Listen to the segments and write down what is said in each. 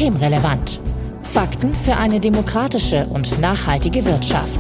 Systemrelevant. Fakten für eine demokratische und nachhaltige Wirtschaft.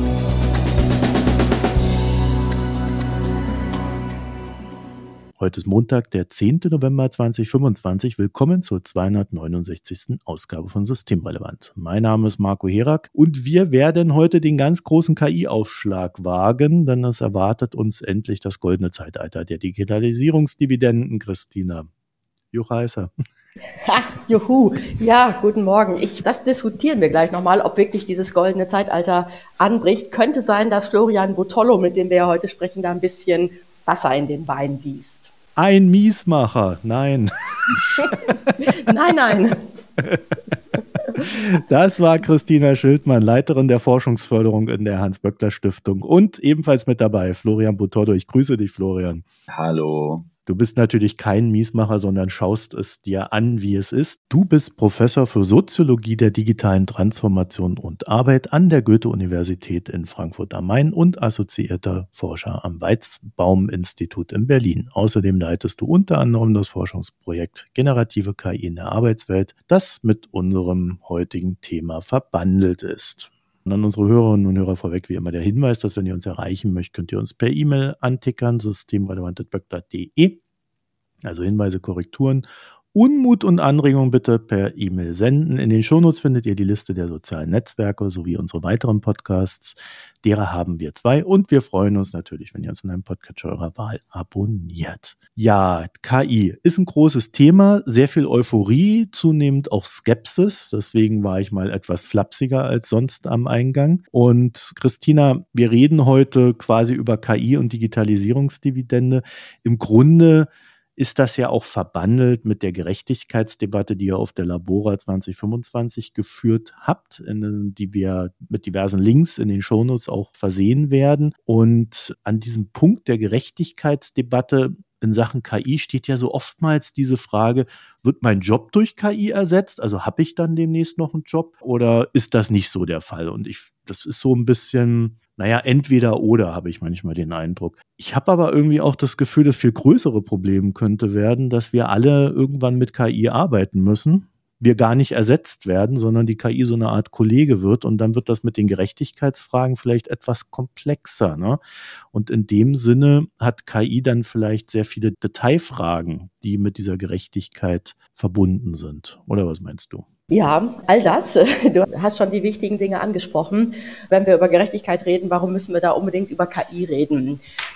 Heute ist Montag, der 10. November 2025. Willkommen zur 269. Ausgabe von Systemrelevant. Mein Name ist Marco Herak und wir werden heute den ganz großen KI-Aufschlag wagen, denn es erwartet uns endlich das goldene Zeitalter der Digitalisierungsdividenden. Christina Juchheißer. Ha, juhu. Ja, guten Morgen. Das diskutieren wir gleich nochmal, ob wirklich dieses goldene Zeitalter anbricht. Könnte sein, dass Florian Bottollo, mit dem wir ja heute sprechen, da ein bisschen Wasser in den Wein gießt. Ein Miesmacher, nein. Nein. Das war Christina Schildmann, Leiterin der Forschungsförderung in der Hans-Böckler-Stiftung und ebenfalls mit dabei Florian Bottollo. Ich grüße dich, Florian. Hallo. Du bist natürlich kein Miesmacher, sondern schaust es dir an, wie es ist. Du bist Professor für Soziologie der digitalen Transformation und Arbeit an der Goethe-Universität in Frankfurt am Main und assoziierter Forscher am Weizbaum-Institut in Berlin. Außerdem leitest du unter anderem das Forschungsprojekt Generative KI in der Arbeitswelt, das mit unserem heutigen Thema verbandelt ist. Und an unsere Hörerinnen und Hörer vorweg wie immer der Hinweis, dass wenn ihr uns erreichen möchtet, könnt ihr uns per E-Mail antickern, systemrelevant@böckler.de. Also Hinweise, Korrekturen, Unmut und Anregungen bitte per E-Mail senden. In den Shownotes findet ihr die Liste der sozialen Netzwerke sowie unsere weiteren Podcasts. Derer haben wir 2 und wir freuen uns natürlich, wenn ihr uns in einem Podcatcher eurer Wahl abonniert. Ja, KI ist ein großes Thema, sehr viel Euphorie, zunehmend auch Skepsis. Deswegen war ich mal etwas flapsiger als sonst am Eingang. Und Christina, wir reden heute quasi über KI und Digitalisierungsdividende. Im Grunde ist das ja auch verbandelt mit der Gerechtigkeitsdebatte, die ihr auf der Labora 2025 geführt habt, die wir mit diversen Links in den Shownotes auch versehen werden. Und an diesem Punkt der Gerechtigkeitsdebatte in Sachen KI steht ja so oftmals diese Frage, wird mein Job durch KI ersetzt? Also habe ich dann demnächst noch einen Job oder ist das nicht so der Fall? Und das ist so ein bisschen, entweder oder, habe ich manchmal den Eindruck. Ich habe aber irgendwie auch das Gefühl, das viel größere Problem könnte werden, dass wir alle irgendwann mit KI arbeiten müssen. Wir gar nicht ersetzt werden, sondern die KI so eine Art Kollege wird und dann wird das mit den Gerechtigkeitsfragen vielleicht etwas komplexer, ne? Und in dem Sinne hat KI dann vielleicht sehr viele Detailfragen, die mit dieser Gerechtigkeit verbunden sind. Oder was meinst du? Ja, all das. Du hast schon die wichtigen Dinge angesprochen. Wenn wir über Gerechtigkeit reden, warum müssen wir da unbedingt über KI reden?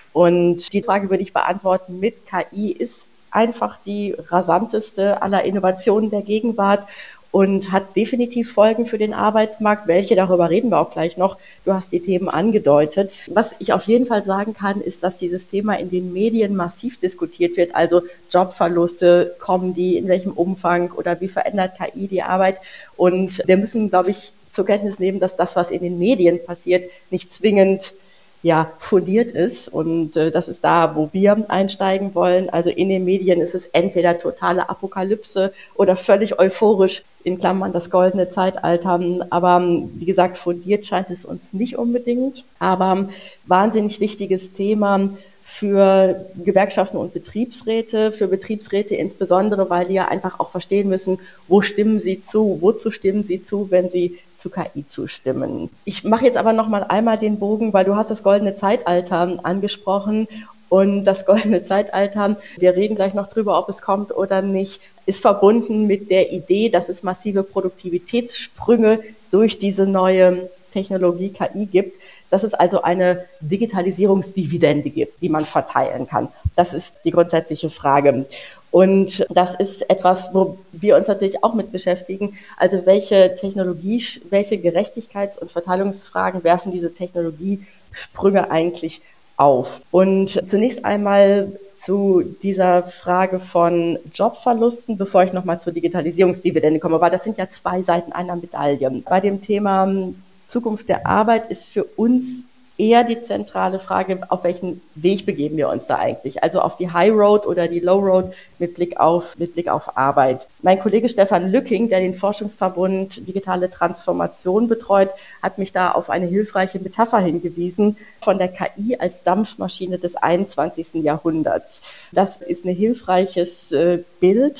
Und die Frage würde ich beantworten mit KI ist einfach die rasanteste aller Innovationen der Gegenwart und hat definitiv Folgen für den Arbeitsmarkt. Welche, darüber reden wir auch gleich noch. Du hast die Themen angedeutet. Was ich auf jeden Fall sagen kann, ist, dass dieses Thema in den Medien massiv diskutiert wird. Also Jobverluste, kommen die, in welchem Umfang oder wie verändert KI die Arbeit? Und wir müssen, glaube ich, zur Kenntnis nehmen, dass das, was in den Medien passiert, nicht zwingend fundiert ist und das ist da, wo wir einsteigen wollen. Also in den Medien ist es entweder totale Apokalypse oder völlig euphorisch, in Klammern das goldene Zeitalter. Aber wie gesagt, fundiert scheint es uns nicht unbedingt. Aber wahnsinnig wichtiges Thema für Gewerkschaften und Betriebsräte, für Betriebsräte insbesondere, weil die ja einfach auch verstehen müssen, wozu stimmen sie zu, wenn sie zu KI zustimmen. Ich mache jetzt aber noch mal einmal den Bogen, weil du hast das goldene Zeitalter angesprochen. Und das goldene Zeitalter, wir reden gleich noch drüber, ob es kommt oder nicht, ist verbunden mit der Idee, dass es massive Produktivitätssprünge durch diese neue Technologie KI gibt, dass es also eine Digitalisierungsdividende gibt, die man verteilen kann. Das ist die grundsätzliche Frage. Und das ist etwas, wo wir uns natürlich auch mit beschäftigen. Also welche Gerechtigkeits- und Verteilungsfragen werfen diese Technologiesprünge eigentlich auf? Und zunächst einmal zu dieser Frage von Jobverlusten, bevor ich nochmal zur Digitalisierungsdividende komme, weil das sind ja 2 Seiten einer Medaille. Bei dem Thema Zukunft der Arbeit ist für uns eher die zentrale Frage, auf welchen Weg begeben wir uns da eigentlich? Also auf die High Road oder die Low Road mit Blick auf Arbeit. Mein Kollege Stefan Lücking, der den Forschungsverbund Digitale Transformation betreut, hat mich da auf eine hilfreiche Metapher hingewiesen von der KI als Dampfmaschine des 21. Jahrhunderts. Das ist ein hilfreiches Bild,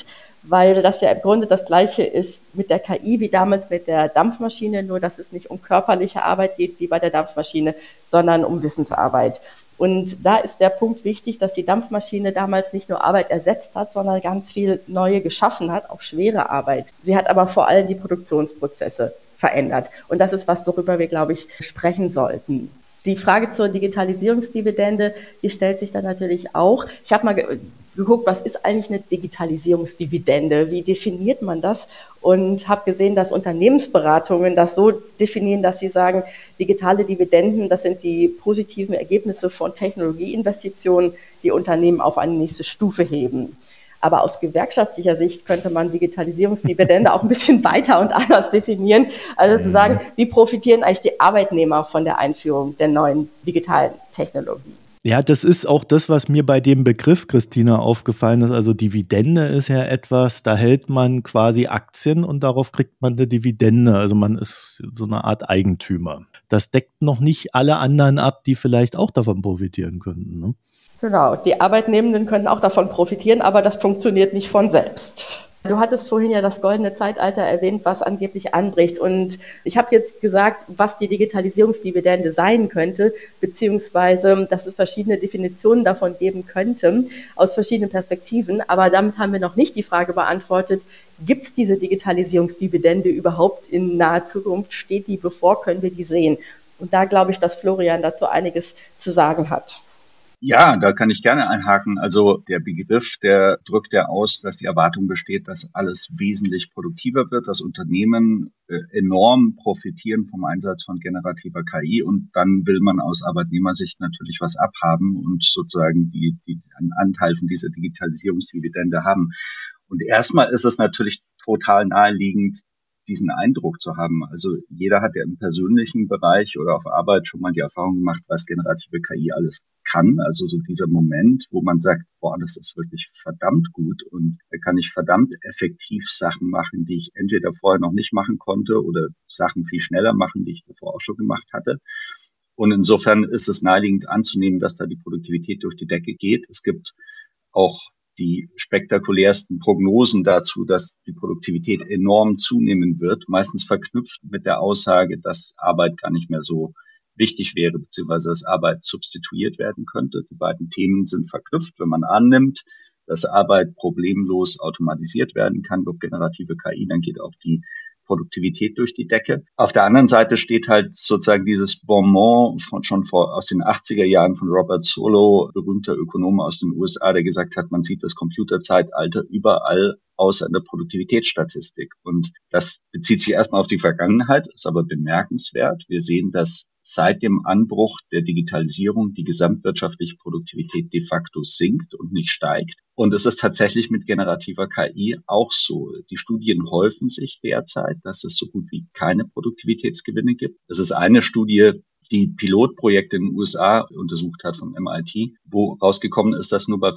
weil das ja im Grunde das Gleiche ist mit der KI wie damals mit der Dampfmaschine, nur dass es nicht um körperliche Arbeit geht wie bei der Dampfmaschine, sondern um Wissensarbeit. Und da ist der Punkt wichtig, dass die Dampfmaschine damals nicht nur Arbeit ersetzt hat, sondern ganz viel neue geschaffen hat, auch schwere Arbeit. Sie hat aber vor allem die Produktionsprozesse verändert. Und das ist was, worüber wir, glaube ich, sprechen sollten. Die Frage zur Digitalisierungsdividende, die stellt sich dann natürlich auch. Ich habe mal geguckt, was ist eigentlich eine Digitalisierungsdividende? Wie definiert man das? Und habe gesehen, dass Unternehmensberatungen das so definieren, dass sie sagen, digitale Dividenden, das sind die positiven Ergebnisse von Technologieinvestitionen, die Unternehmen auf eine nächste Stufe heben. Aber aus gewerkschaftlicher Sicht könnte man Digitalisierungsdividende auch ein bisschen weiter und anders definieren. Also zu sagen, wie profitieren eigentlich die Arbeitnehmer von der Einführung der neuen digitalen Technologie? Ja, das ist auch das, was mir bei dem Begriff, Christina, aufgefallen ist. Also Dividende ist ja etwas, da hält man quasi Aktien und darauf kriegt man eine Dividende. Also man ist so eine Art Eigentümer. Das deckt noch nicht alle anderen ab, die vielleicht auch davon profitieren könnten, ne? Genau, die Arbeitnehmenden können auch davon profitieren, aber das funktioniert nicht von selbst. Du hattest vorhin ja das goldene Zeitalter erwähnt, was angeblich anbricht. Und ich habe jetzt gesagt, was die Digitalisierungsdividende sein könnte, beziehungsweise, dass es verschiedene Definitionen davon geben könnte, aus verschiedenen Perspektiven. Aber damit haben wir noch nicht die Frage beantwortet, gibt es diese Digitalisierungsdividende überhaupt in naher Zukunft? Steht die bevor? Können wir die sehen? Und da glaube ich, dass Florian dazu einiges zu sagen hat. Ja, da kann ich gerne einhaken. Also der Begriff, der drückt ja aus, dass die Erwartung besteht, dass alles wesentlich produktiver wird, dass Unternehmen enorm profitieren vom Einsatz von generativer KI und dann will man aus Arbeitnehmersicht natürlich was abhaben und sozusagen einen Anteil von dieser Digitalisierungsdividende haben. Und erstmal ist es natürlich total naheliegend, diesen Eindruck zu haben. Also jeder hat ja im persönlichen Bereich oder auf Arbeit schon mal die Erfahrung gemacht, was generative KI alles kann. Also so dieser Moment, wo man sagt, boah, das ist wirklich verdammt gut und da kann ich verdammt effektiv Sachen machen, die ich entweder vorher noch nicht machen konnte oder Sachen viel schneller machen, die ich davor auch schon gemacht hatte. Und insofern ist es naheliegend anzunehmen, dass da die Produktivität durch die Decke geht. Es gibt auch die spektakulärsten Prognosen dazu, dass die Produktivität enorm zunehmen wird, meistens verknüpft mit der Aussage, dass Arbeit gar nicht mehr so wichtig wäre, beziehungsweise dass Arbeit substituiert werden könnte. Die beiden Themen sind verknüpft. Wenn man annimmt, dass Arbeit problemlos automatisiert werden kann durch generative KI, dann geht auch die Produktivität durch die Decke. Auf der anderen Seite steht halt sozusagen dieses Bonmot aus den 80er Jahren von Robert Solow, berühmter Ökonom aus den USA, der gesagt hat, man sieht das Computerzeitalter überall außer in der Produktivitätsstatistik. Und das bezieht sich erstmal auf die Vergangenheit, ist aber bemerkenswert. Wir sehen, dass seit dem Anbruch der Digitalisierung die gesamtwirtschaftliche Produktivität de facto sinkt und nicht steigt. Und es ist tatsächlich mit generativer KI auch so. Die Studien häufen sich derzeit, dass es so gut wie keine Produktivitätsgewinne gibt. Es ist eine Studie, die Pilotprojekte in den USA untersucht hat vom MIT, wo rausgekommen ist, dass nur bei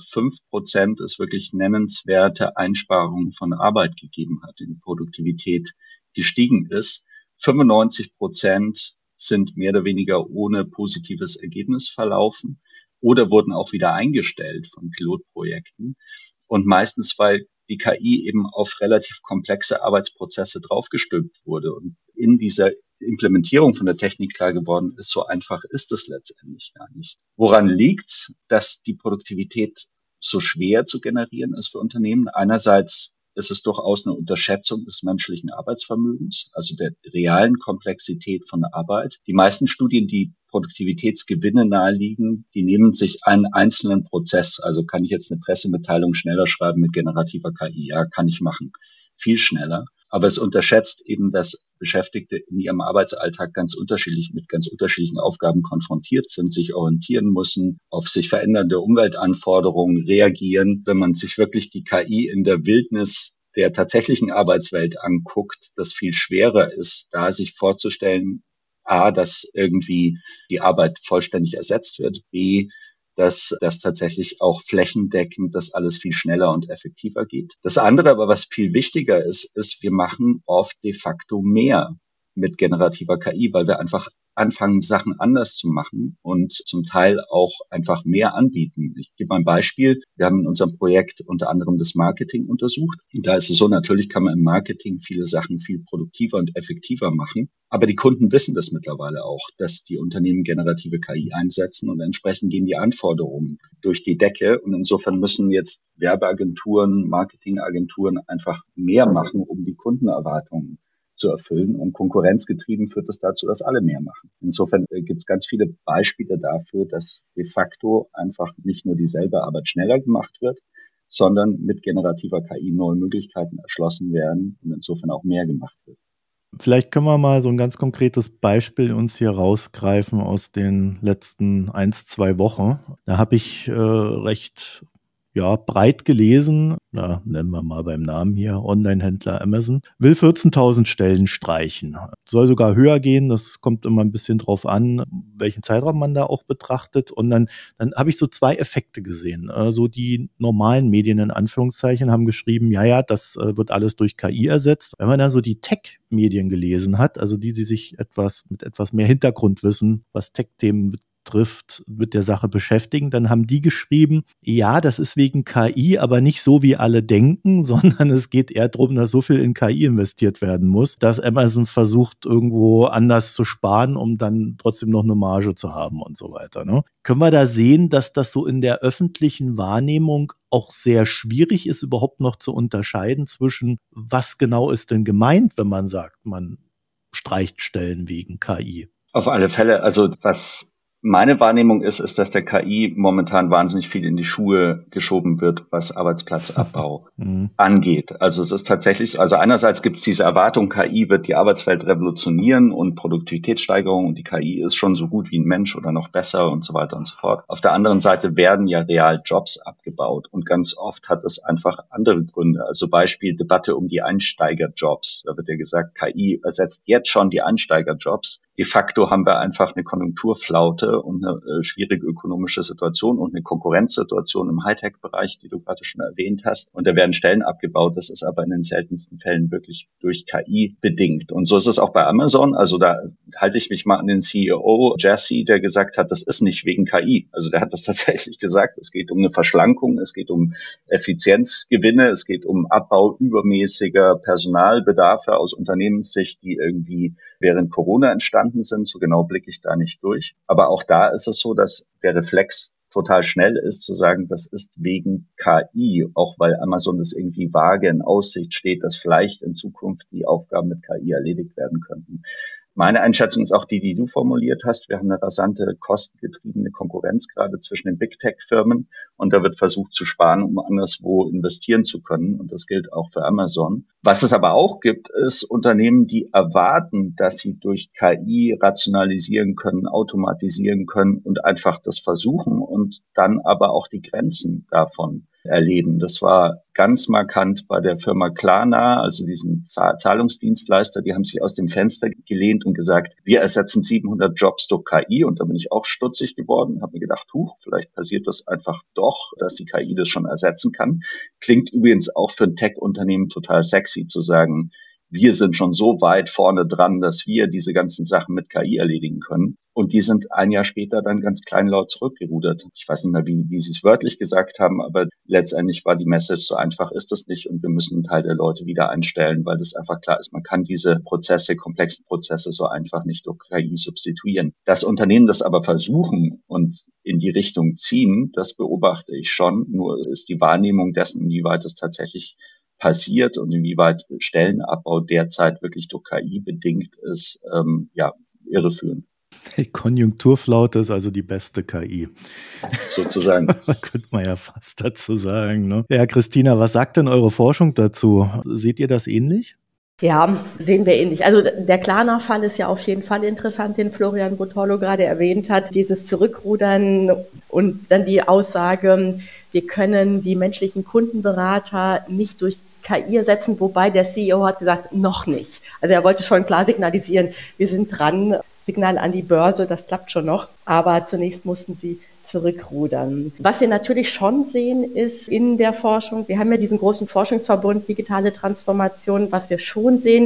5% es wirklich nennenswerte Einsparungen von Arbeit gegeben hat, in Produktivität gestiegen ist. 95% sind mehr oder weniger ohne positives Ergebnis verlaufen oder wurden auch wieder eingestellt von Pilotprojekten. Und meistens, weil die KI eben auf relativ komplexe Arbeitsprozesse draufgestülpt wurde und in dieser Implementierung von der Technik klar geworden ist, so einfach ist es letztendlich gar nicht. Woran liegt's, dass die Produktivität so schwer zu generieren ist für Unternehmen? Einerseits ist es durchaus eine Unterschätzung des menschlichen Arbeitsvermögens, also der realen Komplexität von Arbeit. Die meisten Studien, die Produktivitätsgewinne naheliegen, die nehmen sich einen einzelnen Prozess. Also kann ich jetzt eine Pressemitteilung schneller schreiben mit generativer KI? Ja, kann ich machen. Viel schneller. Aber es unterschätzt eben, dass Beschäftigte in ihrem Arbeitsalltag mit ganz unterschiedlichen Aufgaben konfrontiert sind, sich orientieren müssen, auf sich verändernde Umweltanforderungen reagieren. Wenn man sich wirklich die KI in der Wildnis der tatsächlichen Arbeitswelt anguckt, das viel schwerer ist, da sich vorzustellen, A, dass irgendwie die Arbeit vollständig ersetzt wird, B, dass das tatsächlich auch flächendeckend das alles viel schneller und effektiver geht. Das andere aber, was viel wichtiger ist, wir machen oft de facto mehr mit generativer KI, weil wir einfach anfangen, Sachen anders zu machen und zum Teil auch einfach mehr anbieten. Ich gebe mal ein Beispiel. Wir haben in unserem Projekt unter anderem das Marketing untersucht. Und da ist es so, natürlich kann man im Marketing viele Sachen viel produktiver und effektiver machen. Aber die Kunden wissen das mittlerweile auch, dass die Unternehmen generative KI einsetzen und entsprechend gehen die Anforderungen durch die Decke. Und insofern müssen jetzt Werbeagenturen, Marketingagenturen einfach mehr machen, um die Kundenerwartungen zu erfüllen. Und konkurrenzgetrieben führt es dazu, dass alle mehr machen. Insofern gibt es ganz viele Beispiele dafür, dass de facto einfach nicht nur dieselbe Arbeit schneller gemacht wird, sondern mit generativer KI neue Möglichkeiten erschlossen werden und insofern auch mehr gemacht wird. Vielleicht können wir mal so ein ganz konkretes Beispiel uns hier rausgreifen aus den letzten 1-2 Wochen. Da habe ich recht breit gelesen, nennen wir mal beim Namen hier, Online-Händler Amazon, will 14.000 Stellen streichen. Soll sogar höher gehen, das kommt immer ein bisschen drauf an, welchen Zeitraum man da auch betrachtet. Und dann habe ich so 2 Effekte gesehen. So die normalen Medien in Anführungszeichen haben geschrieben, das wird alles durch KI ersetzt. Wenn man dann so die Tech-Medien gelesen hat, also die sich mit etwas mehr Hintergrundwissen, was Tech-Themen trifft, mit der Sache beschäftigen, dann haben die geschrieben, ja, das ist wegen KI, aber nicht so, wie alle denken, sondern es geht eher darum, dass so viel in KI investiert werden muss, dass Amazon versucht, irgendwo anders zu sparen, um dann trotzdem noch eine Marge zu haben und so weiter. Ne? Können wir da sehen, dass das so in der öffentlichen Wahrnehmung auch sehr schwierig ist, überhaupt noch zu unterscheiden zwischen, was genau ist denn gemeint, wenn man sagt, man streicht Stellen wegen KI? Auf alle Fälle, also was meine Wahrnehmung ist, dass der KI momentan wahnsinnig viel in die Schuhe geschoben wird, was Arbeitsplatzabbau angeht. Also es ist tatsächlich, also einerseits gibt es diese Erwartung, KI wird die Arbeitswelt revolutionieren und Produktivitätssteigerung und die KI ist schon so gut wie ein Mensch oder noch besser und so weiter und so fort. Auf der anderen Seite werden ja real Jobs abgebaut und ganz oft hat es einfach andere Gründe. Also Beispiel Debatte um die Einsteigerjobs. Da wird ja gesagt, KI ersetzt jetzt schon die Einsteigerjobs. De facto haben wir einfach eine Konjunkturflaute und eine schwierige ökonomische Situation und eine Konkurrenzsituation im Hightech-Bereich, die du gerade schon erwähnt hast. Und da werden Stellen abgebaut. Das ist aber in den seltensten Fällen wirklich durch KI bedingt. Und so ist es auch bei Amazon. Also da halte ich mich mal an den CEO Jesse, der gesagt hat, das ist nicht wegen KI. Also der hat das tatsächlich gesagt. Es geht um eine Verschlankung, es geht um Effizienzgewinne, es geht um Abbau übermäßiger Personalbedarfe aus Unternehmenssicht, die irgendwie während Corona entstanden sind. So genau blicke ich da nicht durch. Aber auch da ist es so, dass der Reflex total schnell ist, zu sagen, das ist wegen KI, auch weil Amazon das irgendwie vage in Aussicht steht, dass vielleicht in Zukunft die Aufgaben mit KI erledigt werden könnten. Meine Einschätzung ist auch die du formuliert hast. Wir haben eine rasante, kostengetriebene Konkurrenz gerade zwischen den Big-Tech-Firmen und da wird versucht zu sparen, um anderswo investieren zu können und das gilt auch für Amazon. Was es aber auch gibt, ist Unternehmen, die erwarten, dass sie durch KI rationalisieren können, automatisieren können und einfach das versuchen und dann aber auch die Grenzen davon erleben. Das war ganz markant bei der Firma Klarna, also diesem Zahlungsdienstleister. Die haben sich aus dem Fenster gelehnt und gesagt, wir ersetzen 700 Jobs durch KI. Und da bin ich auch stutzig geworden, habe mir gedacht, vielleicht passiert das einfach doch, dass die KI das schon ersetzen kann. Klingt übrigens auch für ein Tech-Unternehmen total sexy zu sagen, wir sind schon so weit vorne dran, dass wir diese ganzen Sachen mit KI erledigen können. Und die sind ein Jahr später dann ganz kleinlaut zurückgerudert. Ich weiß nicht mehr, wie sie es wörtlich gesagt haben, aber letztendlich war die Message, so einfach ist das nicht und wir müssen einen Teil der Leute wieder einstellen, weil das einfach klar ist, man kann diese komplexen Prozesse so einfach nicht durch KI substituieren. Dass Unternehmen das aber versuchen und in die Richtung ziehen, das beobachte ich schon. Nur ist die Wahrnehmung dessen, inwieweit es tatsächlich passiert und inwieweit Stellenabbau derzeit wirklich durch KI bedingt ist, irreführend. Die Konjunkturflaute ist also die beste KI. Sozusagen. Könnte man ja fast dazu sagen. Ne? Ja, Christina, was sagt denn eure Forschung dazu? Seht ihr das ähnlich? Ja, sehen wir ähnlich. Also der Klarna-Fall ist ja auf jeden Fall interessant, den Florian Bottolo gerade erwähnt hat. Dieses Zurückrudern und dann die Aussage, wir können die menschlichen Kundenberater nicht durch KI ersetzen, wobei der CEO hat gesagt, noch nicht. Also er wollte schon klar signalisieren, wir sind dran, Signal an die Börse, das klappt schon noch. Aber zunächst mussten sie zurückrudern. Was wir natürlich schon sehen, ist in der Forschung, wir haben ja diesen großen Forschungsverbund Digitale Transformation, was wir schon sehen,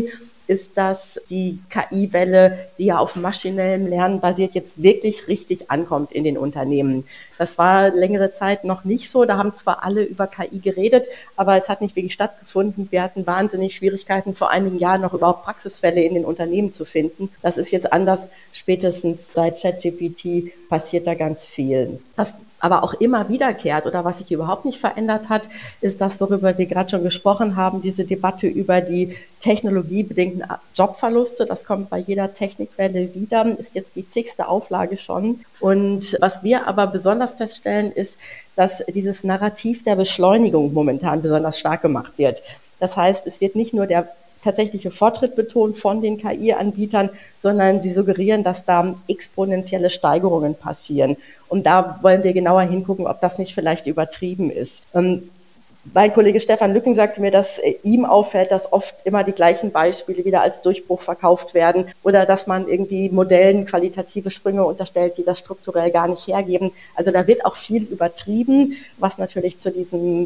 ist, dass die KI-Welle, die ja auf maschinellem Lernen basiert, jetzt wirklich richtig ankommt in den Unternehmen. Das war längere Zeit noch nicht so. Da haben zwar alle über KI geredet, aber es hat nicht wirklich stattgefunden. Wir hatten wahnsinnig Schwierigkeiten, vor einigen Jahren noch überhaupt Praxisfälle in den Unternehmen zu finden. Das ist jetzt anders. Spätestens seit ChatGPT passiert da ganz viel. Das aber auch immer wiederkehrt oder was sich überhaupt nicht verändert hat, ist das, worüber wir gerade schon gesprochen haben, diese Debatte über die technologiebedingten Jobverluste. Das kommt bei jeder Technikwelle wieder, ist jetzt die 10. Auflage schon. Und was wir aber besonders feststellen, ist, dass dieses Narrativ der Beschleunigung momentan besonders stark gemacht wird. Das heißt, es wird nicht nur der tatsächliche Fortschritt betont von den KI-Anbietern, sondern sie suggerieren, dass da exponentielle Steigerungen passieren. Und da wollen wir genauer hingucken, ob das nicht vielleicht übertrieben ist. Mein Kollege Stefan Lücken sagte mir, dass ihm auffällt, dass oft immer die gleichen Beispiele wieder als Durchbruch verkauft werden oder dass man irgendwie Modellen qualitative Sprünge unterstellt, die das strukturell gar nicht hergeben. Also da wird auch viel übertrieben, was natürlich zu diesem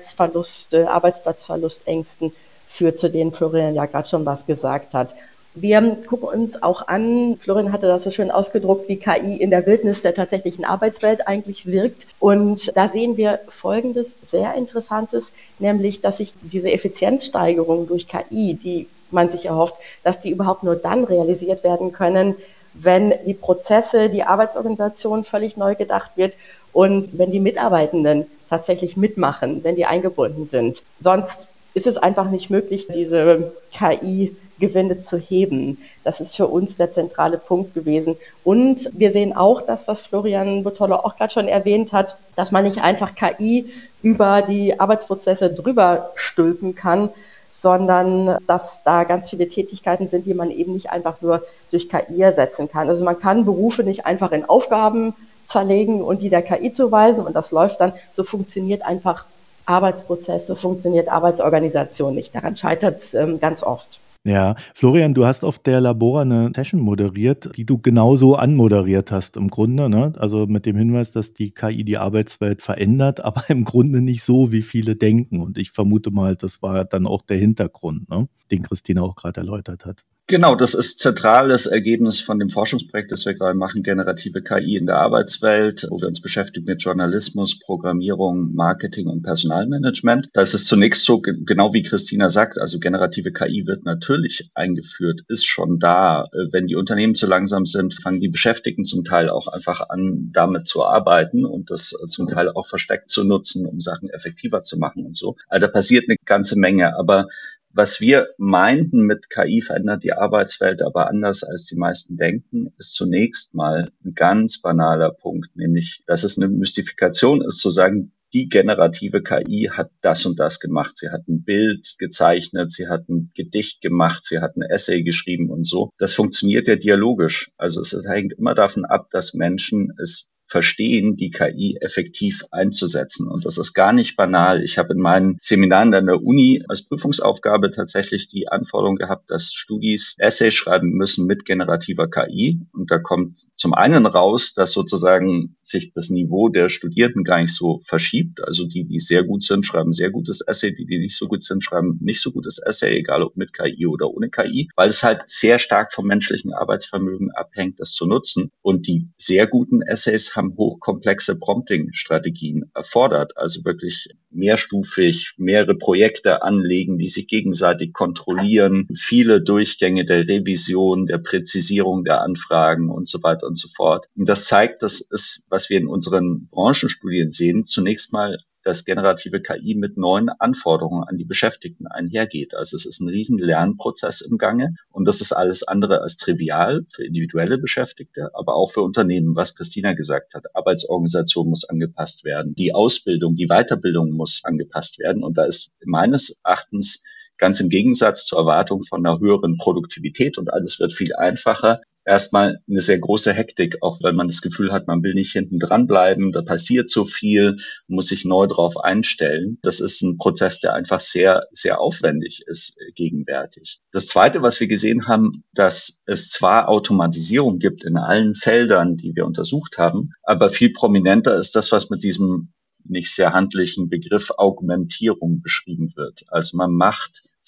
Arbeitsplatzverlustängsten führt, zu denen Florian ja gerade schon was gesagt hat. Wir gucken uns auch an, Florian hatte das so schön ausgedruckt, wie KI in der Wildnis der tatsächlichen Arbeitswelt eigentlich wirkt. Und da sehen wir Folgendes sehr Interessantes, nämlich, dass sich diese Effizienzsteigerung durch KI, die man sich erhofft, dass die überhaupt nur dann realisiert werden können, wenn die Prozesse, die Arbeitsorganisation völlig neu gedacht wird und wenn die Mitarbeitenden tatsächlich mitmachen, wenn die eingebunden sind. Sonst ist es einfach nicht möglich, diese KI-Gewinne zu heben. Das ist für uns der zentrale Punkt gewesen. Und wir sehen auch das, was Florian Botolo auch gerade schon erwähnt hat, dass man nicht einfach KI über die Arbeitsprozesse drüber stülpen kann, sondern dass da ganz viele Tätigkeiten sind, die man eben nicht einfach nur durch KI ersetzen kann. Also man kann Berufe nicht einfach in Aufgaben zerlegen und die der KI zuweisen und das läuft dann. So funktioniert einfach Arbeitsprozesse, funktioniert Arbeitsorganisation nicht. Daran scheitert es ganz oft. Ja, Florian, du hast auf der Labora eine Session moderiert, die du genauso anmoderiert hast im Grunde, ne? Also mit dem Hinweis, dass die KI die Arbeitswelt verändert, aber im Grunde nicht so, wie viele denken. Und ich vermute mal, das war dann auch der Hintergrund, ne? Den Christina auch gerade erläutert hat. Genau, das ist zentrales Ergebnis von dem Forschungsprojekt, das wir gerade machen, generative KI in der Arbeitswelt, wo wir uns beschäftigen mit Journalismus, Programmierung, Marketing und Personalmanagement. Da ist es zunächst so, genau wie Christina sagt, also generative KI wird natürlich eingeführt, ist schon da. Wenn die Unternehmen zu langsam sind, fangen die Beschäftigten zum Teil auch einfach an, damit zu arbeiten und das zum Teil auch versteckt zu nutzen, um Sachen effektiver zu machen und so. Also da passiert eine ganze Menge, aber was wir meinten mit KI verändert die Arbeitswelt aber anders als die meisten denken, ist zunächst mal ein ganz banaler Punkt, nämlich, dass es eine Mystifikation ist, zu sagen, die generative KI hat das und das gemacht. Sie hat ein Bild gezeichnet, sie hat ein Gedicht gemacht, sie hat ein Essay geschrieben und so. Das funktioniert ja dialogisch. Also es hängt immer davon ab, dass Menschen es verstehen, die KI effektiv einzusetzen. Und das ist gar nicht banal. Ich habe in meinen Seminaren an der Uni als Prüfungsaufgabe tatsächlich die Anforderung gehabt, dass Studis Essay schreiben müssen mit generativer KI. Und da kommt zum einen raus, dass sozusagen sich das Niveau der Studierenden gar nicht so verschiebt. Also die sehr gut sind, schreiben sehr gutes Essay. Die nicht so gut sind, schreiben nicht so gutes Essay, egal ob mit KI oder ohne KI, weil es halt sehr stark vom menschlichen Arbeitsvermögen abhängt, das zu nutzen. Und die sehr guten Essays haben hochkomplexe Prompting-Strategien erfordert, also wirklich mehrstufig, mehrere Projekte anlegen, die sich gegenseitig kontrollieren, viele Durchgänge der Revision, der Präzisierung der Anfragen und so weiter und so fort. Und das zeigt, das ist, was wir in unseren Branchenstudien sehen, zunächst mal, dass generative KI mit neuen Anforderungen an die Beschäftigten einhergeht. Also es ist ein riesen Lernprozess im Gange und das ist alles andere als trivial für individuelle Beschäftigte, aber auch für Unternehmen, was Christina gesagt hat. Arbeitsorganisation muss angepasst werden, die Ausbildung, die Weiterbildung muss angepasst werden und da ist meines Erachtens ganz im Gegensatz zur Erwartung von einer höheren Produktivität und alles wird viel einfacher, erstmal eine sehr große Hektik, auch weil man das Gefühl hat, man will nicht hinten dran bleiben, da passiert so viel, muss sich neu drauf einstellen. Das ist ein Prozess, der einfach sehr, sehr aufwendig ist gegenwärtig. Das Zweite, was wir gesehen haben, dass es zwar Automatisierung gibt in allen Feldern, die wir untersucht haben, aber viel prominenter ist das, was mit diesem nicht sehr handlichen Begriff Augmentierung beschrieben wird. Also man macht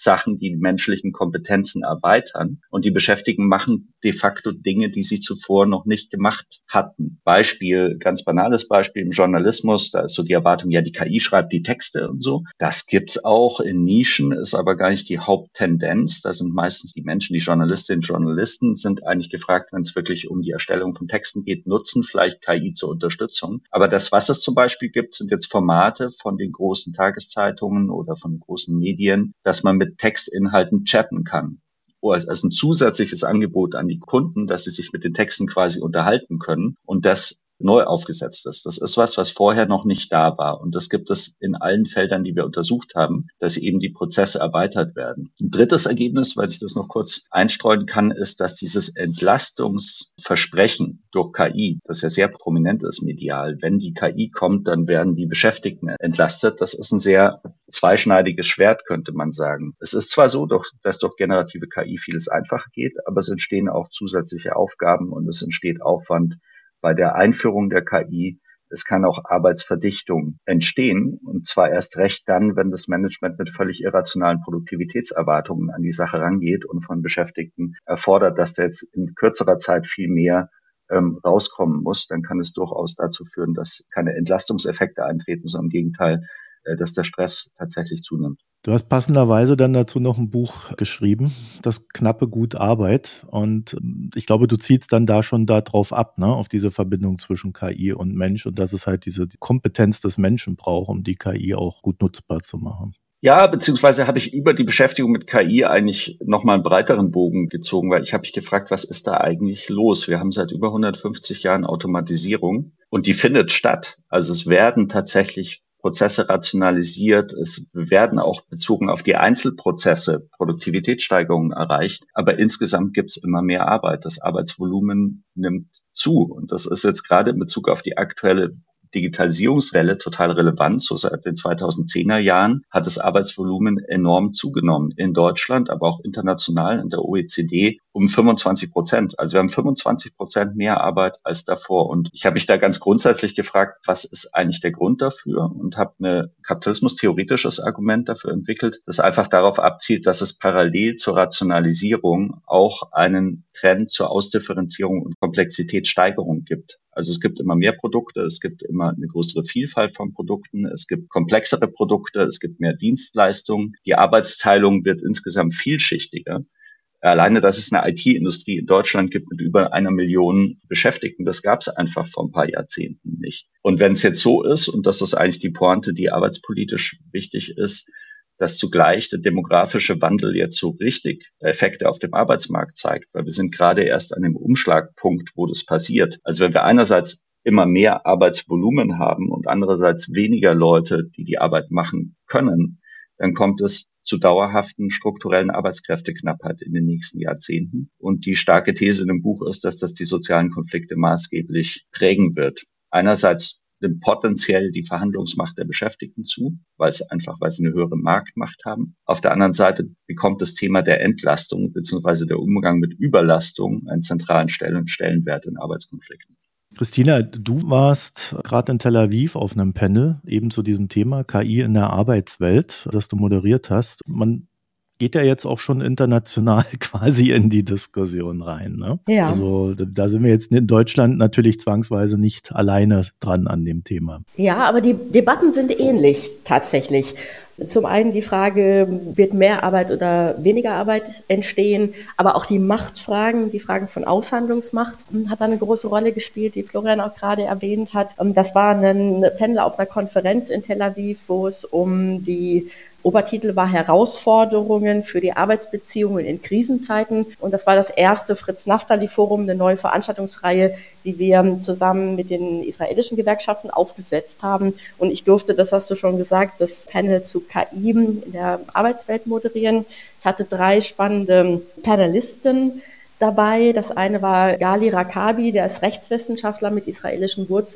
Sachen, die menschlichen Kompetenzen erweitern. Und die Beschäftigten machen de facto Dinge, die sie zuvor noch nicht gemacht hatten. Beispiel, ganz banales Beispiel im Journalismus, da ist so die Erwartung, ja, die KI schreibt die Texte und so. Das gibt's auch in Nischen, ist aber gar nicht die Haupttendenz. Da sind meistens die Menschen, die Journalistinnen und Journalisten, sind eigentlich gefragt, wenn es wirklich um die Erstellung von Texten geht, nutzen vielleicht KI zur Unterstützung. Aber das, was es zum Beispiel gibt, sind jetzt Formate von den großen Tageszeitungen oder von großen Medien, dass man mit Textinhalten chatten kann. Als ein zusätzliches Angebot an die Kunden, dass sie sich mit den Texten quasi unterhalten können und das neu aufgesetzt ist. Das ist was vorher noch nicht da war. Und das gibt es in allen Feldern, die wir untersucht haben, dass eben die Prozesse erweitert werden. Ein drittes Ergebnis, weil ich das noch kurz einstreuen kann, ist, dass dieses Entlastungsversprechen durch KI, das ja sehr prominent ist medial, wenn die KI kommt, dann werden die Beschäftigten entlastet. Das ist ein sehr zweischneidiges Schwert, könnte man sagen. Es ist zwar so, dass durch generative KI vieles einfacher geht, aber es entstehen auch zusätzliche Aufgaben und es entsteht Aufwand bei der Einführung der KI. Es kann auch Arbeitsverdichtung entstehen, und zwar erst recht dann, wenn das Management mit völlig irrationalen Produktivitätserwartungen an die Sache rangeht und von Beschäftigten erfordert, dass da jetzt in kürzerer Zeit viel mehr rauskommen muss. Dann kann es durchaus dazu führen, dass keine Entlastungseffekte eintreten, sondern im Gegenteil, dass der Stress tatsächlich zunimmt. Du hast passenderweise dann dazu noch ein Buch geschrieben, das knappe Gut Arbeit. Und ich glaube, du zielst dann da schon darauf ab, ne, auf diese Verbindung zwischen KI und Mensch und dass es halt diese Kompetenz des Menschen braucht, um die KI auch gut nutzbar zu machen. Ja, beziehungsweise habe ich über die Beschäftigung mit KI eigentlich nochmal einen breiteren Bogen gezogen, weil ich habe mich gefragt, was ist da eigentlich los? Wir haben seit über 150 Jahren Automatisierung und die findet statt. Also es werden tatsächlich Prozesse rationalisiert, es werden auch bezogen auf die Einzelprozesse Produktivitätssteigerungen erreicht, aber insgesamt gibt es immer mehr Arbeit. Das Arbeitsvolumen nimmt zu und das ist jetzt gerade in Bezug auf die aktuelle Digitalisierungswelle total relevant. So seit den 2010er Jahren hat das Arbeitsvolumen enorm zugenommen. In Deutschland, aber auch international in der OECD um 25%. Also wir haben 25% mehr Arbeit als davor. Und ich habe mich da ganz grundsätzlich gefragt, was ist eigentlich der Grund dafür? Und habe ein kapitalismus-theoretisches Argument dafür entwickelt, das einfach darauf abzielt, dass es parallel zur Rationalisierung auch einen Trend zur Ausdifferenzierung und Komplexitätssteigerung gibt. Also es gibt immer mehr Produkte, es gibt immer eine größere Vielfalt von Produkten, es gibt komplexere Produkte, es gibt mehr Dienstleistungen. Die Arbeitsteilung wird insgesamt vielschichtiger. Alleine, dass es eine IT-Industrie in Deutschland gibt mit über 1 Million Beschäftigten, das gab es einfach vor ein paar Jahrzehnten nicht. Und wenn es jetzt so ist, und das ist eigentlich die Pointe, die arbeitspolitisch wichtig ist, dass zugleich der demografische Wandel jetzt so richtig Effekte auf dem Arbeitsmarkt zeigt, weil wir sind gerade erst an dem Umschlagpunkt, wo das passiert. Also wenn wir einerseits immer mehr Arbeitsvolumen haben und andererseits weniger Leute, die die Arbeit machen können, dann kommt es zu dauerhaften strukturellen Arbeitskräfteknappheit in den nächsten Jahrzehnten. Und die starke These in dem Buch ist, dass das die sozialen Konflikte maßgeblich prägen wird. Einerseits nimmt potenziell die Verhandlungsmacht der Beschäftigten zu, weil sie eine höhere Marktmacht haben. Auf der anderen Seite bekommt das Thema der Entlastung bzw. der Umgang mit Überlastung einen zentralen Stellenwert in Arbeitskonflikten. Christina, du warst gerade in Tel Aviv auf einem Panel eben zu diesem Thema KI in der Arbeitswelt, das du moderiert hast. Man geht ja jetzt auch schon international quasi in die Diskussion rein, ne? Ja. Also da sind wir jetzt in Deutschland natürlich zwangsweise nicht alleine dran an dem Thema. Ja, aber die Debatten sind ähnlich tatsächlich. Zum einen die Frage, wird mehr Arbeit oder weniger Arbeit entstehen, aber auch die Machtfragen, die Fragen von Aushandlungsmacht hat da eine große Rolle gespielt, die Florian auch gerade erwähnt hat. Das war ein Panel auf einer Konferenz in Tel Aviv, wo es um die Obertitel war Herausforderungen für die Arbeitsbeziehungen in Krisenzeiten. Und das war das erste Fritz-Naftali-Forum, eine neue Veranstaltungsreihe, die wir zusammen mit den israelischen Gewerkschaften aufgesetzt haben. Und ich durfte, das hast du schon gesagt, das Panel zu KI in der Arbeitswelt moderieren. Ich hatte 3 spannende Panelisten dabei. Das eine war Gali Rakabi, der ist Rechtswissenschaftler mit israelischen Wurzeln,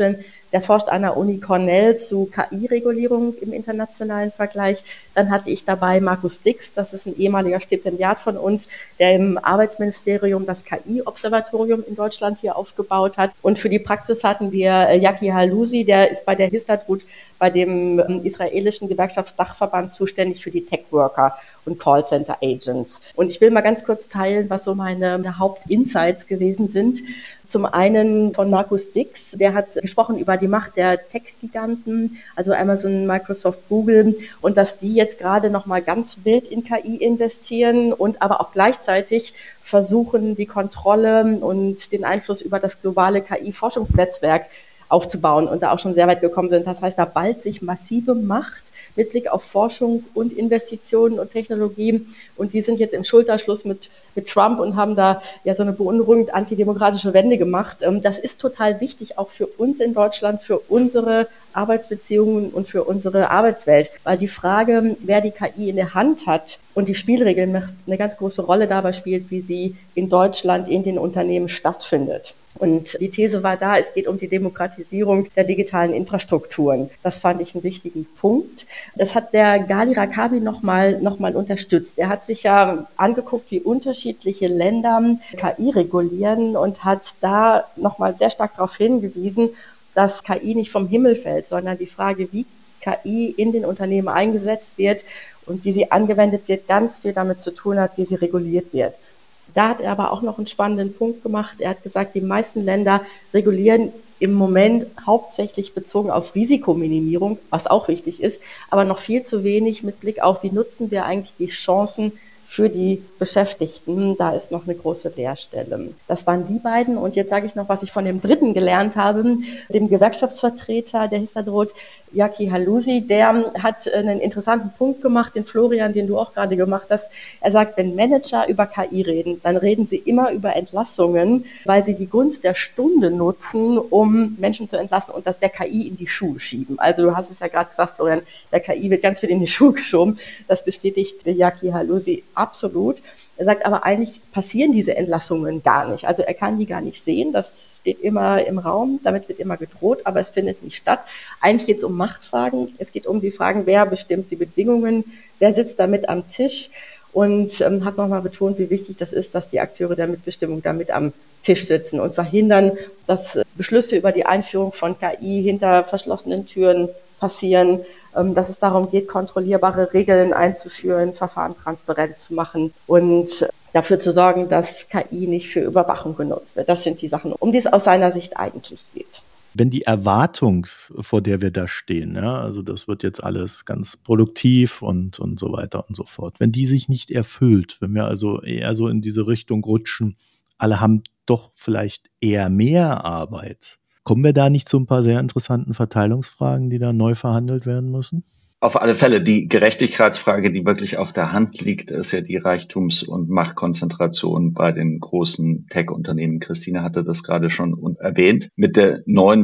der forscht an der Uni Cornell zu KI-Regulierung im internationalen Vergleich. Dann hatte ich dabei Markus Dix, das ist ein ehemaliger Stipendiat von uns, der im Arbeitsministerium das KI-Observatorium in Deutschland hier aufgebaut hat. Und für die Praxis hatten wir Yaki Halusi, der ist bei der Histadrut, bei dem israelischen Gewerkschaftsdachverband, zuständig für die Tech-Worker und Callcenter-Agents. Und ich will mal ganz kurz teilen, was so meine Hauptinsights gewesen sind. Zum einen von Markus Dix, der hat gesprochen über die Macht der Tech-Giganten, also Amazon, Microsoft, Google, und dass die jetzt gerade nochmal ganz wild in KI investieren und aber auch gleichzeitig versuchen, die Kontrolle und den Einfluss über das globale KI-Forschungsnetzwerk aufzubauen und da auch schon sehr weit gekommen sind. Das heißt, da ballt sich massive Macht mit Blick auf Forschung und Investitionen und Technologie. Und die sind jetzt im Schulterschluss mit Trump und haben da ja so eine beunruhigend antidemokratische Wende gemacht. Das ist total wichtig, auch für uns in Deutschland, für unsere Arbeitsbeziehungen und für unsere Arbeitswelt. Weil die Frage, wer die KI in der Hand hat und die Spielregeln macht, eine ganz große Rolle dabei spielt, wie sie in Deutschland in den Unternehmen stattfindet. Und die These war da, es geht um die Demokratisierung der digitalen Infrastrukturen. Das fand ich einen wichtigen Punkt. Das hat der Gali Rakabi noch mal unterstützt. Er hat sich ja angeguckt, wie unterschiedliche Länder KI regulieren und hat da noch mal sehr stark darauf hingewiesen, dass KI nicht vom Himmel fällt, sondern die Frage, wie KI in den Unternehmen eingesetzt wird und wie sie angewendet wird, ganz viel damit zu tun hat, wie sie reguliert wird. Da hat er aber auch noch einen spannenden Punkt gemacht. Er hat gesagt, die meisten Länder regulieren im Moment hauptsächlich bezogen auf Risikominimierung, was auch wichtig ist, aber noch viel zu wenig mit Blick auf, wie nutzen wir eigentlich die Chancen für die Beschäftigten. Da ist noch eine große Leerstelle. Das waren die beiden. Und jetzt sage ich noch, was ich von dem dritten gelernt habe, dem Gewerkschaftsvertreter der Histadrut, Yaki Halusi. Der hat einen interessanten Punkt gemacht, den Florian, den du auch gerade gemacht hast. Er sagt, wenn Manager über KI reden, dann reden sie immer über Entlassungen, weil sie die Gunst der Stunde nutzen, um Menschen zu entlassen und das der KI in die Schuhe schieben. Also du hast es ja gerade gesagt, Florian, der KI wird ganz viel in die Schuhe geschoben. Das bestätigt Yaki Halusi absolut. Er sagt aber, eigentlich passieren diese Entlassungen gar nicht. Also er kann die gar nicht sehen. Das steht immer im Raum. Damit wird immer gedroht, aber es findet nicht statt. Eigentlich geht es um Machtfragen. Es geht um die Fragen, wer bestimmt die Bedingungen, wer sitzt damit am Tisch, und hat nochmal betont, wie wichtig das ist, dass die Akteure der Mitbestimmung da mit am Tisch sitzen und verhindern, dass Beschlüsse über die Einführung von KI hinter verschlossenen Türen passieren, dass es darum geht, kontrollierbare Regeln einzuführen, Verfahren transparent zu machen und dafür zu sorgen, dass KI nicht für Überwachung genutzt wird. Das sind die Sachen, um die es aus seiner Sicht eigentlich geht. Wenn die Erwartung, vor der wir da stehen, ja, also das wird jetzt alles ganz produktiv und so weiter und so fort, wenn die sich nicht erfüllt, wenn wir also eher so in diese Richtung rutschen, alle haben doch vielleicht eher mehr Arbeit, kommen wir da nicht zu ein paar sehr interessanten Verteilungsfragen, die da neu verhandelt werden müssen? Auf alle Fälle. Die Gerechtigkeitsfrage, die wirklich auf der Hand liegt, ist ja die Reichtums- und Machtkonzentration bei den großen Tech-Unternehmen. Christine hatte das gerade schon erwähnt. Mit der neuen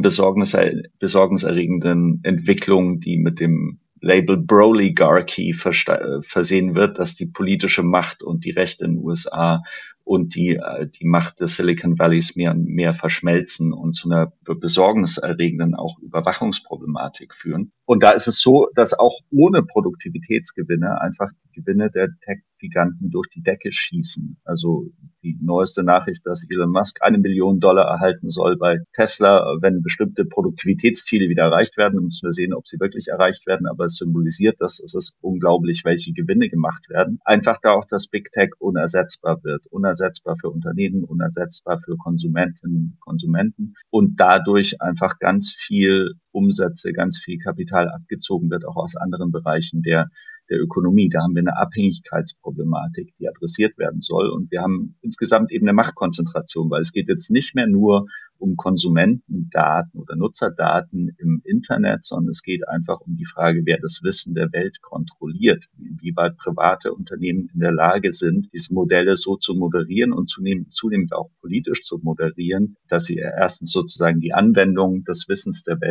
besorgniserregenden Entwicklung, die mit dem Label Broligarchy versehen wird, dass die politische Macht und die Rechte in den USA und die Macht des Silicon Valleys mehr und mehr verschmelzen und zu einer besorgniserregenden auch Überwachungsproblematik führen. Und da ist es so, dass auch ohne Produktivitätsgewinne einfach die Gewinne der Tech-Giganten durch die Decke schießen. Also die neueste Nachricht, dass Elon Musk $1 Million erhalten soll bei Tesla, wenn bestimmte Produktivitätsziele wieder erreicht werden. Dann müssen wir sehen, ob sie wirklich erreicht werden. Aber es symbolisiert, dass es ist unglaublich, welche Gewinne gemacht werden. Einfach da auch, dass Big Tech unersetzbar wird. Unersetzbar für Unternehmen, unersetzbar für Konsumentinnen und Konsumenten. Und dadurch einfach ganz viel Umsätze, ganz viel Kapital abgezogen wird, auch aus anderen Bereichen der Ökonomie. Da haben wir eine Abhängigkeitsproblematik, die adressiert werden soll. Und wir haben insgesamt eben eine Machtkonzentration, weil es geht jetzt nicht mehr nur um Konsumentendaten oder Nutzerdaten im Internet, sondern es geht einfach um die Frage, wer das Wissen der Welt kontrolliert, inwieweit private Unternehmen in der Lage sind, diese Modelle so zu moderieren und zunehmend auch politisch zu moderieren, dass sie erstens sozusagen die Anwendung des Wissens der Welt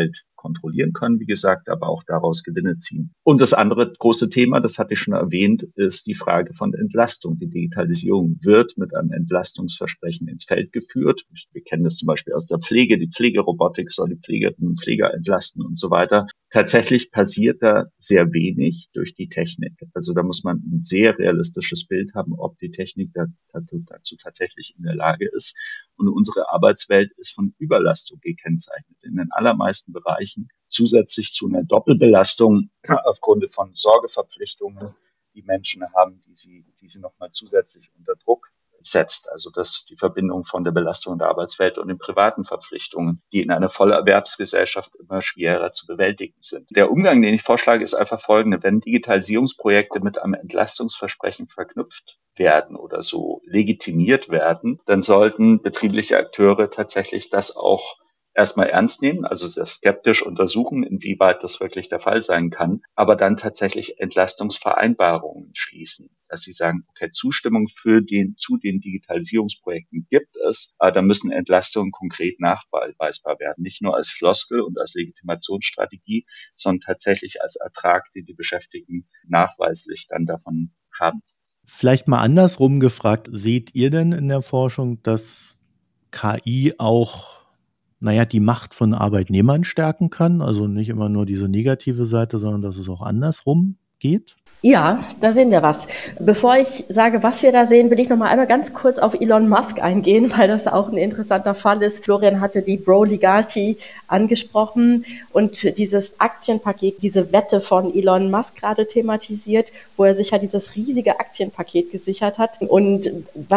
kontrollieren können, wie gesagt, aber auch daraus Gewinne ziehen. Und das andere große Thema, das hatte ich schon erwähnt, ist die Frage von Entlastung. Die Digitalisierung wird mit einem Entlastungsversprechen ins Feld geführt. Wir kennen das zum Beispiel aus der Pflege. Die Pflegerobotik soll die Pflegerinnen und Pfleger entlasten und so weiter. Tatsächlich passiert da sehr wenig durch die Technik. Also da muss man ein sehr realistisches Bild haben, ob die Technik dazu tatsächlich in der Lage ist. Und unsere Arbeitswelt ist von Überlastung gekennzeichnet. In den allermeisten Bereichen zusätzlich zu einer Doppelbelastung aufgrund von Sorgeverpflichtungen, die Menschen haben, die sie nochmal zusätzlich unter Druck setzt. Also das die Verbindung von der Belastung der Arbeitswelt und den privaten Verpflichtungen, die in einer Vollerwerbsgesellschaft immer schwerer zu bewältigen sind. Der Umgang, den ich vorschlage, ist einfach folgende. Wenn Digitalisierungsprojekte mit einem Entlastungsversprechen verknüpft werden oder so legitimiert werden, dann sollten betriebliche Akteure tatsächlich das auch erstmal ernst nehmen, also sehr skeptisch untersuchen, inwieweit das wirklich der Fall sein kann, aber dann tatsächlich Entlastungsvereinbarungen schließen, dass sie sagen, okay, Zustimmung zu den Digitalisierungsprojekten gibt es, aber da müssen Entlastungen konkret nachweisbar werden, nicht nur als Floskel und als Legitimationsstrategie, sondern tatsächlich als Ertrag, den die Beschäftigten nachweislich dann davon haben. Vielleicht mal andersrum gefragt, seht ihr denn in der Forschung, dass KI auch die Macht von Arbeitnehmern stärken kann? Also nicht immer nur diese negative Seite, sondern dass es auch andersrum geht? Ja, da sehen wir was. Bevor ich sage, was wir da sehen, will ich noch mal einmal ganz kurz auf Elon Musk eingehen, weil das auch ein interessanter Fall ist. Florian hatte die Bro-Oligarchie angesprochen und dieses Aktienpaket, diese Wette von Elon Musk gerade thematisiert, wo er sich ja dieses riesige Aktienpaket gesichert hat. Und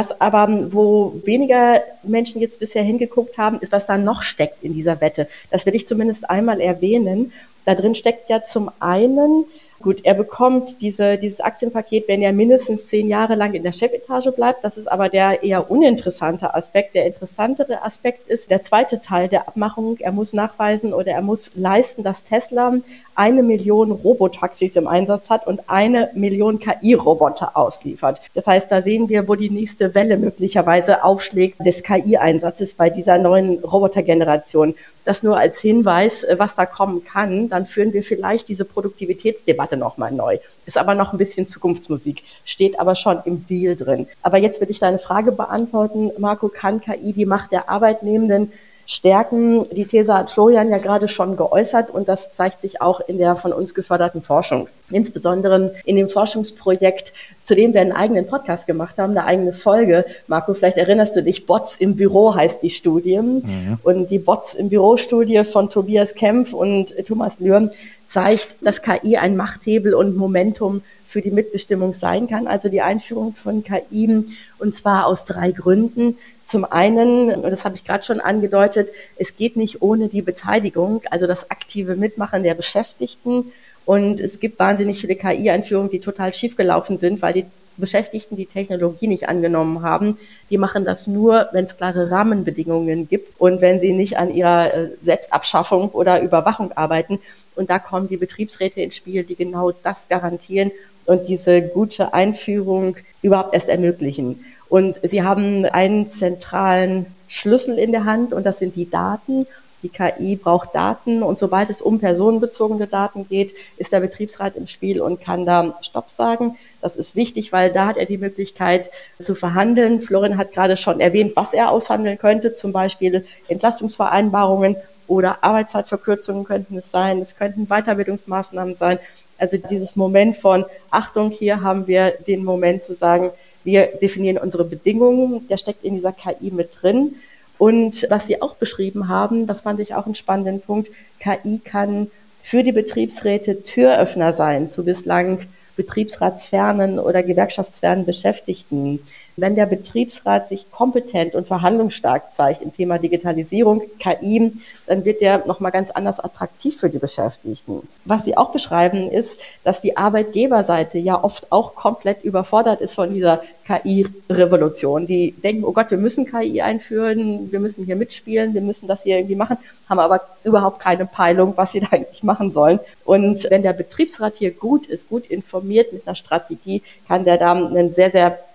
wo weniger Menschen jetzt bisher hingeguckt haben, ist, was da noch steckt in dieser Wette. Das will ich zumindest einmal erwähnen. Da drin steckt ja zum einen, gut, er bekommt dieses Aktienpaket, wenn er mindestens 10 Jahre lang in der Chefetage bleibt. Das ist aber der eher uninteressante Aspekt. Der interessantere Aspekt ist der zweite Teil der Abmachung. Er muss nachweisen oder er muss leisten, dass Tesla 1 Million Robotaxis im Einsatz hat und 1 Million KI-Roboter ausliefert. Das heißt, da sehen wir, wo die nächste Welle möglicherweise aufschlägt des KI-Einsatzes bei dieser neuen Robotergeneration. Das nur als Hinweis, was da kommen kann. Dann führen wir vielleicht diese Produktivitätsdebatte nochmal neu. Ist aber noch ein bisschen Zukunftsmusik, steht aber schon im Deal drin. Aber jetzt will ich deine Frage beantworten, Marco, kann KI die Macht der Arbeitnehmenden stärken? Die These hat Florian ja gerade schon geäußert und das zeigt sich auch in der von uns geförderten Forschung. Insbesondere in dem Forschungsprojekt, zu dem wir einen eigenen Podcast gemacht haben, eine eigene Folge. Marco, vielleicht erinnerst du dich, Bots im Büro heißt die Studie. Mhm. Und die Bots im Büro-Studie von Tobias Kempf und Thomas Lürm zeigt, dass KI ein Machthebel und Momentum für die Mitbestimmung sein kann, also die Einführung von KI, und zwar aus 3 Gründen. Zum einen, und das habe ich gerade schon angedeutet, es geht nicht ohne die Beteiligung, also das aktive Mitmachen der Beschäftigten. Und es gibt wahnsinnig viele KI-Einführungen, die total schiefgelaufen sind, weil die Beschäftigten die Technologie nicht angenommen haben. Die machen das nur, wenn es klare Rahmenbedingungen gibt und wenn sie nicht an ihrer Selbstabschaffung oder Überwachung arbeiten. Und da kommen die Betriebsräte ins Spiel, die genau das garantieren und diese gute Einführung überhaupt erst ermöglichen. Und sie haben einen zentralen Schlüssel in der Hand und das sind die Daten. Die KI braucht Daten und sobald es um personenbezogene Daten geht, ist der Betriebsrat im Spiel und kann da Stopp sagen. Das ist wichtig, weil da hat er die Möglichkeit zu verhandeln. Florian hat gerade schon erwähnt, was er aushandeln könnte, zum Beispiel Entlastungsvereinbarungen oder Arbeitszeitverkürzungen könnten es sein. Es könnten Weiterbildungsmaßnahmen sein. Also dieses Moment von Achtung, hier haben wir den Moment zu sagen, wir definieren unsere Bedingungen, der steckt in dieser KI mit drin. Und was Sie auch beschrieben haben, das fand ich auch einen spannenden Punkt, KI kann für die Betriebsräte Türöffner sein zu bislang betriebsratsfernen oder gewerkschaftsfernen Beschäftigten. Wenn der Betriebsrat sich kompetent und verhandlungsstark zeigt im Thema Digitalisierung, KI, dann wird der nochmal ganz anders attraktiv für die Beschäftigten. Was Sie auch beschreiben ist, dass die Arbeitgeberseite ja oft auch komplett überfordert ist von dieser KI-Revolution. Die denken, oh Gott, wir müssen KI einführen, wir müssen hier mitspielen, wir müssen das hier irgendwie machen, haben aber überhaupt keine Peilung, was sie da eigentlich machen sollen. Und wenn der Betriebsrat hier gut ist, gut informiert mit einer Strategie, kann der da einen sehr, sehr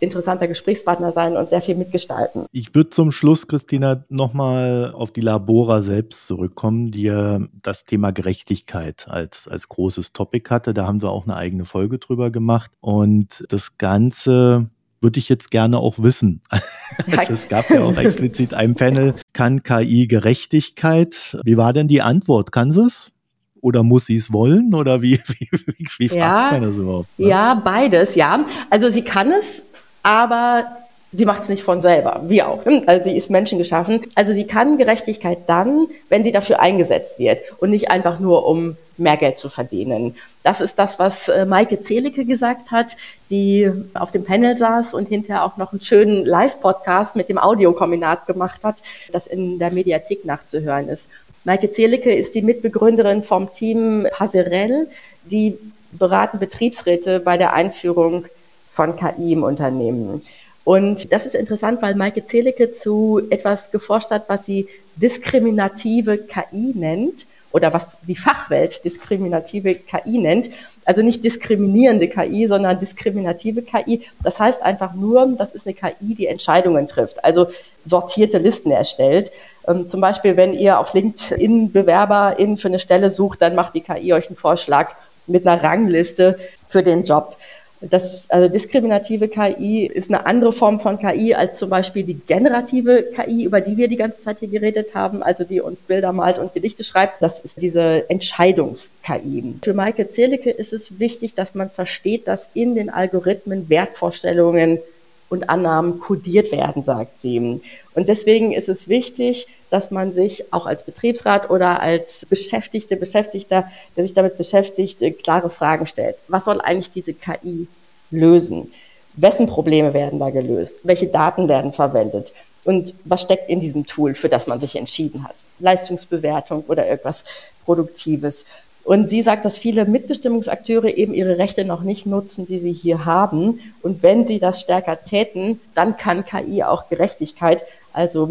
interessanter Gesprächspartner sein und sehr viel mitgestalten. Ich würde zum Schluss, Christina, nochmal auf die Labora selbst zurückkommen, die ja das Thema Gerechtigkeit als großes Topic hatte. Da haben wir auch eine eigene Folge drüber gemacht. Und das Ganze würde ich jetzt gerne auch wissen. Also es gab ja auch explizit ein Panel, kann KI Gerechtigkeit? Wie war denn die Antwort? Kann sie es? Oder muss sie es wollen? Oder wie fragt man das überhaupt? Ne? Ja, beides, ja. Also sie kann es, aber sie macht es nicht von selber, wie auch. Also sie ist menschengeschaffen. Also sie kann Gerechtigkeit dann, wenn sie dafür eingesetzt wird und nicht einfach nur, um mehr Geld zu verdienen. Das ist das, was Maike Zelicke gesagt hat, die auf dem Panel saß und hinterher auch noch einen schönen Live-Podcast mit dem Audiokombinat gemacht hat, das in der Mediathek nachzuhören ist. Maike Zelicke ist die Mitbegründerin vom Team Passerelle, die beraten Betriebsräte bei der Einführung von KI im Unternehmen. Und das ist interessant, weil Maike Zelicke zu etwas geforscht hat, was sie diskriminative KI nennt oder was die Fachwelt diskriminative KI nennt. Also nicht diskriminierende KI, sondern diskriminative KI. Das heißt einfach nur, das ist eine KI, die Entscheidungen trifft, also sortierte Listen erstellt. Zum Beispiel, wenn ihr auf LinkedIn BewerberInnen für eine Stelle sucht, dann macht die KI euch einen Vorschlag mit einer Rangliste für den Job. Also diskriminative KI ist eine andere Form von KI als zum Beispiel die generative KI, über die wir die ganze Zeit hier geredet haben, also die uns Bilder malt und Gedichte schreibt. Das ist diese Entscheidungs-KI. Für Maike Zelicke ist es wichtig, dass man versteht, dass in den Algorithmen Wertvorstellungen und Annahmen kodiert werden, sagt sie. Und deswegen ist es wichtig, dass man sich auch als Betriebsrat oder als Beschäftigter, der sich damit beschäftigt, klare Fragen stellt. Was soll eigentlich diese KI lösen? Wessen Probleme werden da gelöst? Welche Daten werden verwendet? Und was steckt in diesem Tool, für das man sich entschieden hat? Leistungsbewertung oder irgendwas Produktives? Und sie sagt, dass viele Mitbestimmungsakteure eben ihre Rechte noch nicht nutzen, die sie hier haben. Und wenn sie das stärker täten, dann kann KI auch Gerechtigkeit, also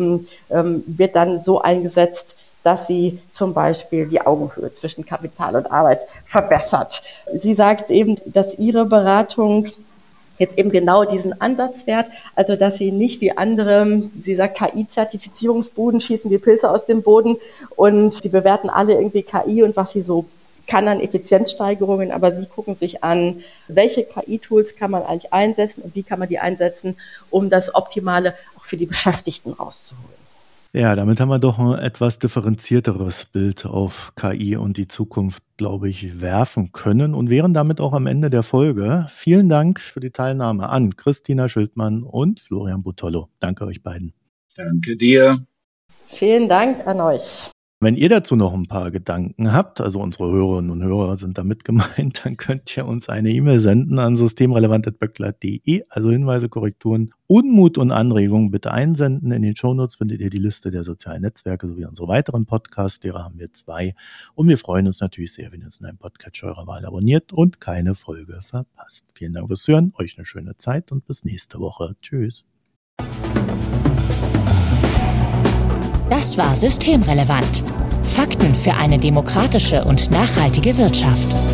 wird dann so eingesetzt, dass sie zum Beispiel die Augenhöhe zwischen Kapital und Arbeit verbessert. Sie sagt eben, dass ihre Beratung jetzt eben genau diesen Ansatz fährt, also dass sie nicht wie andere, sie sagt, KI-Zertifizierungsbuden schießen wie Pilze aus dem Boden und die bewerten alle irgendwie KI und was sie so kann an Effizienzsteigerungen, aber sie gucken sich an, welche KI-Tools kann man eigentlich einsetzen und wie kann man die einsetzen, um das Optimale auch für die Beschäftigten rauszuholen. Ja, damit haben wir doch ein etwas differenzierteres Bild auf KI und die Zukunft, glaube ich, werfen können und wären damit auch am Ende der Folge. Vielen Dank für die Teilnahme an Christina Schildmann und Florian Butollo. Danke euch beiden. Danke dir. Vielen Dank an euch. Wenn ihr dazu noch ein paar Gedanken habt, also unsere Hörerinnen und Hörer sind damit gemeint, dann könnt ihr uns eine E-Mail senden an systemrelevant@böckler.de, also Hinweise, Korrekturen, Unmut und Anregungen bitte einsenden. In den Shownotes findet ihr die Liste der sozialen Netzwerke sowie unsere weiteren Podcasts, derer haben wir 2. Und wir freuen uns natürlich sehr, wenn ihr uns in einem Podcatcher eurer Wahl abonniert und keine Folge verpasst. Vielen Dank fürs Hören, euch eine schöne Zeit und bis nächste Woche. Tschüss. Das war Systemrelevant. Fakten für eine demokratische und nachhaltige Wirtschaft.